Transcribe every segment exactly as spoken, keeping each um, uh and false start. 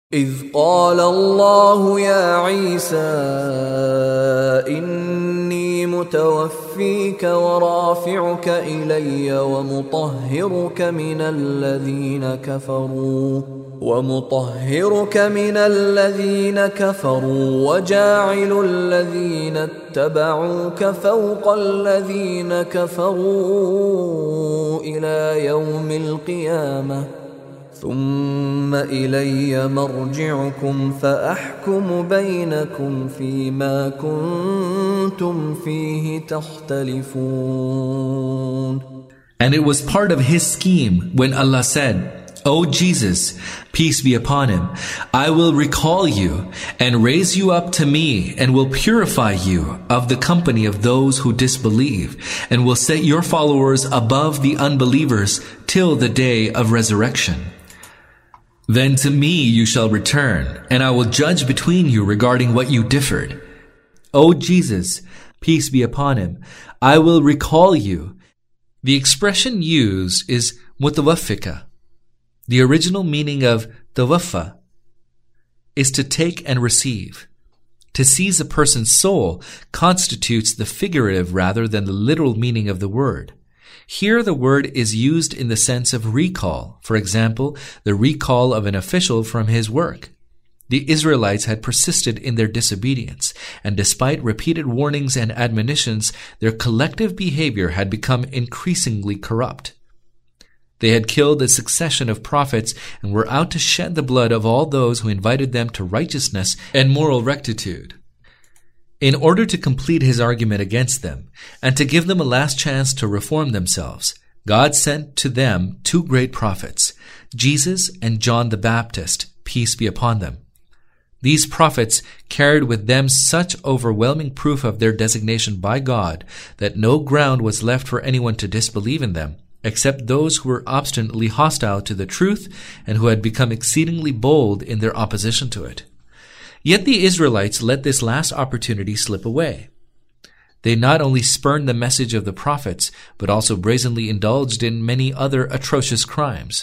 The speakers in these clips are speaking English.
إذ قال الله يا عيسى إني متوفيك ورافعك إلي ومطهرك من الذين كفروا ومطهرك من الذين كفروا وجاعل الذين اتبعوك فوق الذين كفروا إلى يوم القيامة ثم إلي مرجعكم فأحكم بينكم فيما كنتم فيه تختلفون. And it was part of his scheme when Allah said, O Jesus, peace be upon him, I will recall you and raise you up to me and will purify you of the company of those who disbelieve and will set your followers above the unbelievers till the day of resurrection. Then to me you shall return, and I will judge between you regarding what you differed. O Jesus, peace be upon him, I will recall you. The expression used is mutawaffika. The original meaning of tawaffa is to take and receive. To seize a person's soul constitutes the figurative rather than the literal meaning of the word. Here the word is used in the sense of recall. For example, the recall of an official from his work. The Israelites had persisted in their disobedience, and despite repeated warnings and admonitions, their collective behavior had become increasingly corrupt. They had killed a succession of prophets and were out to shed the blood of all those who invited them to righteousness and moral rectitude. In order to complete his argument against them, and to give them a last chance to reform themselves, God sent to them two great prophets, Jesus and John the Baptist, peace be upon them. These prophets carried with them such overwhelming proof of their designation by God that no ground was left for anyone to disbelieve in them, except those who were obstinately hostile to the truth and who had become exceedingly bold in their opposition to it. Yet the Israelites let this last opportunity slip away. They not only spurned the message of the prophets, but also brazenly indulged in many other atrocious crimes.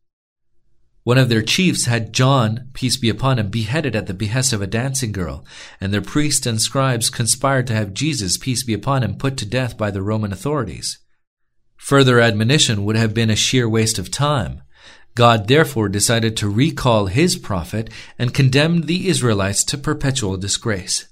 One of their chiefs had John, peace be upon him, beheaded at the behest of a dancing girl, and their priests and scribes conspired to have Jesus, peace be upon him, put to death by the Roman authorities. Further admonition would have been a sheer waste of time. God therefore decided to recall his prophet and condemned the Israelites to perpetual disgrace.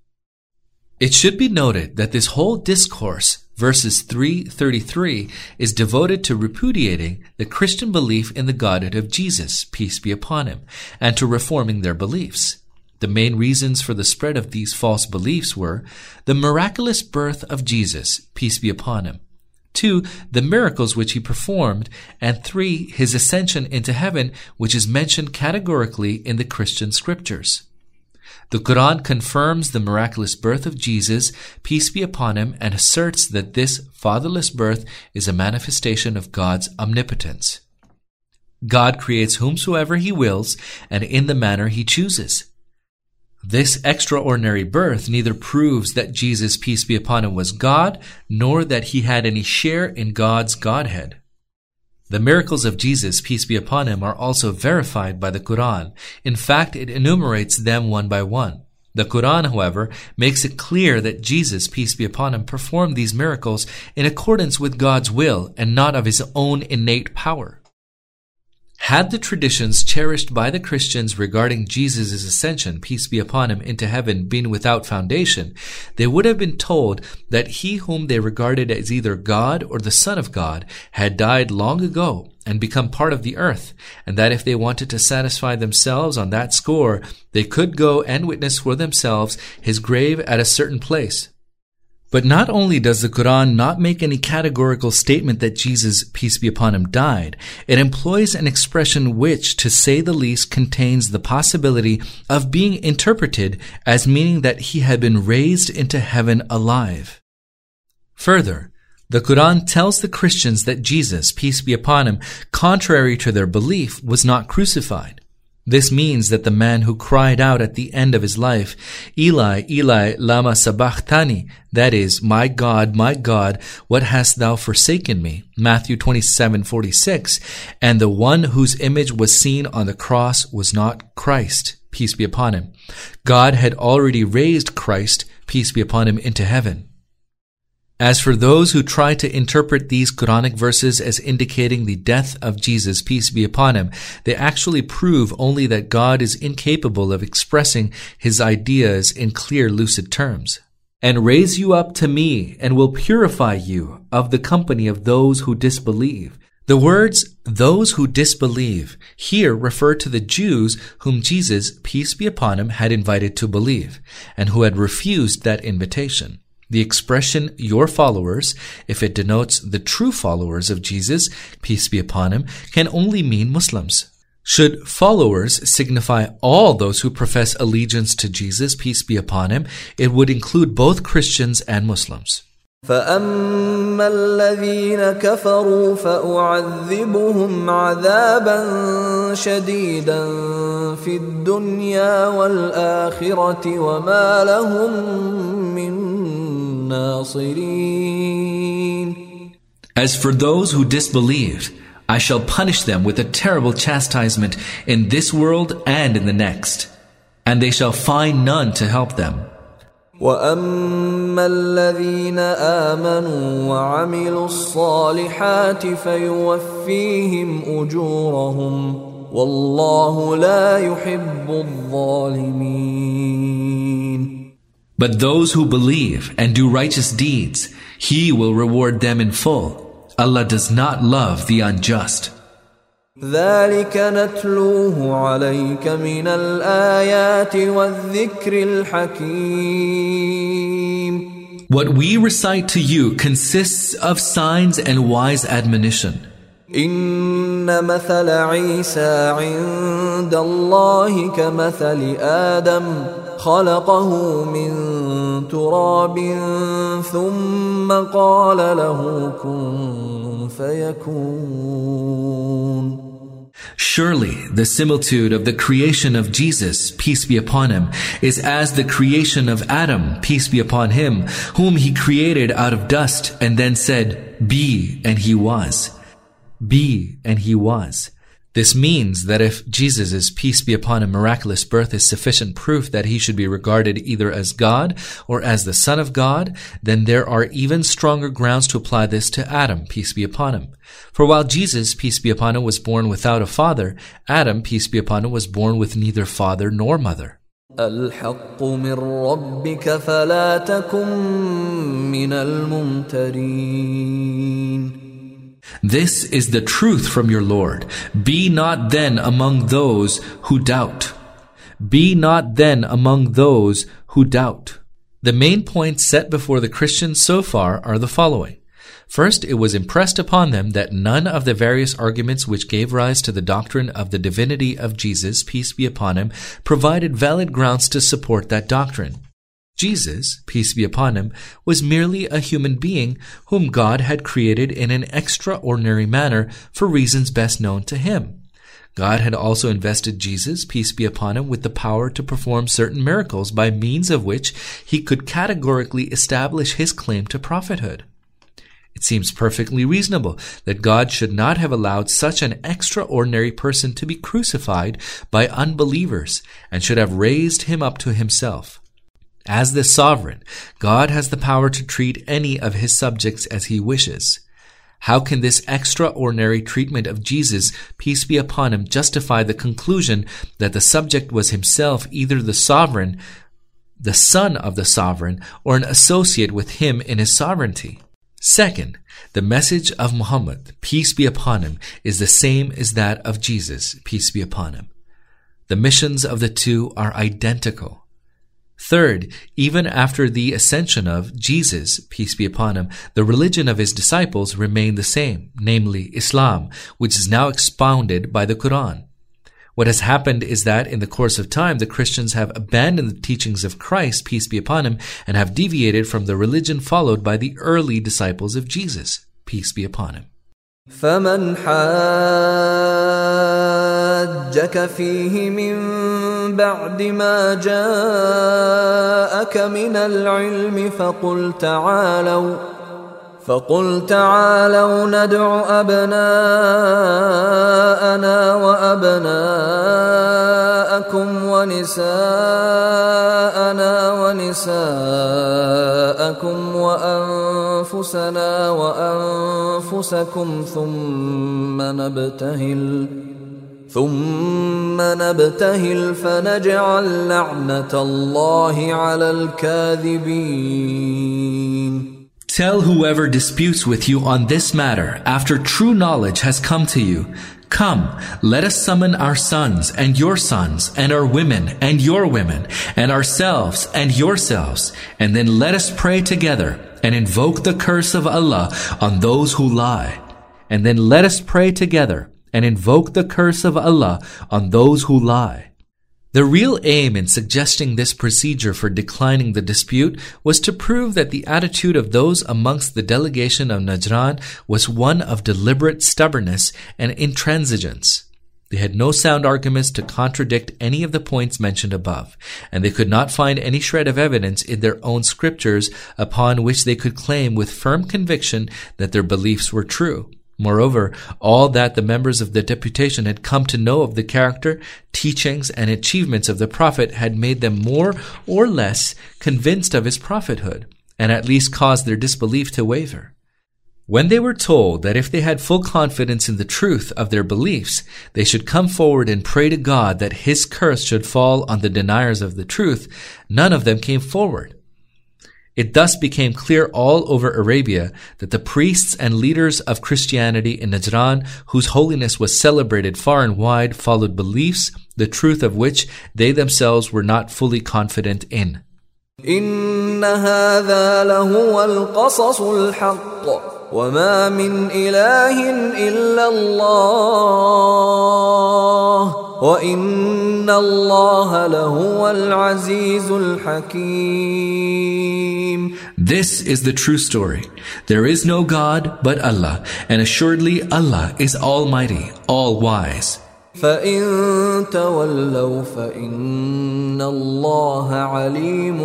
It should be noted that this whole discourse, verses three thirty-three, is devoted to repudiating the Christian belief in the Godhead of Jesus, peace be upon him, and to reforming their beliefs. The main reasons for the spread of these false beliefs were the miraculous birth of Jesus, peace be upon him, two, the miracles which he performed, and three, his ascension into heaven, which is mentioned categorically in the Christian scriptures. The Quran confirms the miraculous birth of Jesus, peace be upon him, and asserts that this fatherless birth is a manifestation of God's omnipotence. God creates whomsoever he wills, and in the manner he chooses. This extraordinary birth neither proves that Jesus, peace be upon him, was God, nor that he had any share in God's Godhead. The miracles of Jesus, peace be upon him, are also verified by the Quran. In fact, it enumerates them one by one. The Quran, however, makes it clear that Jesus, peace be upon him, performed these miracles in accordance with God's will and not of his own innate power. Had the traditions cherished by the Christians regarding Jesus' ascension, peace be upon him, into heaven been without foundation, they would have been told that he whom they regarded as either God or the Son of God had died long ago and become part of the earth, and that if they wanted to satisfy themselves on that score, they could go and witness for themselves his grave at a certain place. But not only does the Quran not make any categorical statement that Jesus, peace be upon him, died, it employs an expression which, to say the least, contains the possibility of being interpreted as meaning that he had been raised into heaven alive. Further, the Quran tells the Christians that Jesus, peace be upon him, contrary to their belief, was not crucified. This means that the man who cried out at the end of his life, Eli, Eli, lama sabachthani, that is, my God, my God, what hast thou forsaken me? Matthew twenty-seven forty-six, and the one whose image was seen on the cross was not Christ, peace be upon him. God had already raised Christ, peace be upon him, into heaven. As for those who try to interpret these Quranic verses as indicating the death of Jesus, peace be upon him, they actually prove only that God is incapable of expressing his ideas in clear, lucid terms. And raise you up to me, and will purify you of the company of those who disbelieve. The words, those who disbelieve, here refer to the Jews whom Jesus, peace be upon him, had invited to believe, and who had refused that invitation. The expression, your followers, if it denotes the true followers of Jesus, peace be upon him, can only mean Muslims. Should followers signify all those who profess allegiance to Jesus, peace be upon him, it would include both Christians and Muslims. فَأَمَّا الَّذِينَ كَفَرُوا فَأُعَذِّبُهُمْ عَذَابًا شَدِيدًا فِي الدُّنْيَا وَالْآخِرَةِ وَمَا لَهُم مِّن ناصرين. As for those who disbelieved, I shall punish them with a terrible chastisement in this world and in the next, and they shall find none to help them. وَأَمَّا الَّذِينَ آمَنُوا وَعَمِلُوا الصَّالِحَاتِ فَيُوَفِّيهِمْ أُجُورَهُمْ وَاللَّهُ لَا يُحِبُّ الظَّالِمِينَ. But those who believe and do righteous deeds, He will reward them in full. Allah does not love the unjust. ذَلِكَ نَتْلُوهُ عَلَيْكَ مِنَ الْآيَاتِ وَالذِّكْرِ الْحَكِيمِ. What we recite to you consists of signs and wise admonition. إِنَّ مَثَلَ عِيسَى عِندَ اللَّهِ كَمَثَلِ آدَمَ خَلَقَهُ مِن تُرَابٍ ثُمَّ قَالَ لَهُ كُن فَيَكُونُ. Surely the similitude of the creation of Jesus, peace be upon him, is as the creation of Adam, peace be upon him, whom he created out of dust and then said, be, and he was. Be, and he was. This means that if Jesus' peace be upon him miraculous birth is sufficient proof that he should be regarded either as God or as the Son of God, then there are even stronger grounds to apply this to Adam, peace be upon him. For while Jesus, peace be upon him, was born without a father, Adam, peace be upon him, was born with neither father nor mother. الحق من ربك فلا تكن من الممترين. This is the truth from your Lord. Be not then among those who doubt. Be not then among those who doubt. The main points set before the Christians so far are the following. First, it was impressed upon them that none of the various arguments which gave rise to the doctrine of the divinity of Jesus, peace be upon him, provided valid grounds to support that doctrine. Jesus, peace be upon him, was merely a human being whom God had created in an extraordinary manner for reasons best known to him. God had also invested Jesus, peace be upon him, with the power to perform certain miracles by means of which he could categorically establish his claim to prophethood. It seems perfectly reasonable that God should not have allowed such an extraordinary person to be crucified by unbelievers and should have raised him up to himself. As the sovereign, God has the power to treat any of his subjects as he wishes. How can this extraordinary treatment of Jesus, peace be upon him, justify the conclusion that the subject was himself either the sovereign, the son of the sovereign, or an associate with him in his sovereignty? Second, the message of Muhammad, peace be upon him, is the same as that of Jesus, peace be upon him. The missions of the two are identical. Third, even after the ascension of Jesus, peace be upon him, the religion of his disciples remained the same, namely Islam, which is now expounded by the Quran. What has happened is that in the course of time, the Christians have abandoned the teachings of Christ, peace be upon him, and have deviated from the religion followed by the early disciples of Jesus, peace be upon him. فَمَنْ حَاجَّكَ حاجك فيه من بعد ما جاءك من العلم فقل تعالوا فقل تعالوا ندع أبناءنا وأبناءكم ونساءنا ونساءكم وأنفسنا وأنفسكم ثم نبتهل ثم نبتهل فنجعل لعنة الله على الكاذبين. Tell whoever disputes with you on this matter after true knowledge has come to you, come, let us summon our sons and your sons and our women and your women and ourselves and yourselves, and then let us pray together and invoke the curse of Allah on those who lie. And then let us pray together and invoke the curse of Allah on those who lie. The real aim in suggesting this procedure for declining the dispute was to prove that the attitude of those amongst the delegation of Najran was one of deliberate stubbornness and intransigence. They had no sound arguments to contradict any of the points mentioned above, and they could not find any shred of evidence in their own scriptures upon which they could claim with firm conviction that their beliefs were true. Moreover, all that the members of the deputation had come to know of the character, teachings, and achievements of the Prophet had made them more or less convinced of his prophethood, and at least caused their disbelief to waver. When they were told that if they had full confidence in the truth of their beliefs, they should come forward and pray to God that his curse should fall on the deniers of the truth, none of them came forward. It thus became clear all over Arabia that the priests and leaders of Christianity in Najran, whose holiness was celebrated far and wide, followed beliefs, the truth of which they themselves were not fully confident in. إن هذا لهو القصص الحق وما من إله إلا الله وإن الله لهو العزيز الحكيم. This is the true story. There is no God but Allah, and assuredly Allah is Almighty, All-Wise. فإن تولوا فإن الله عليم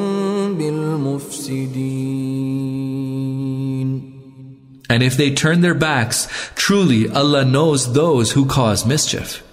بالمفسدين. And if they turn their backs, truly Allah knows those who cause mischief.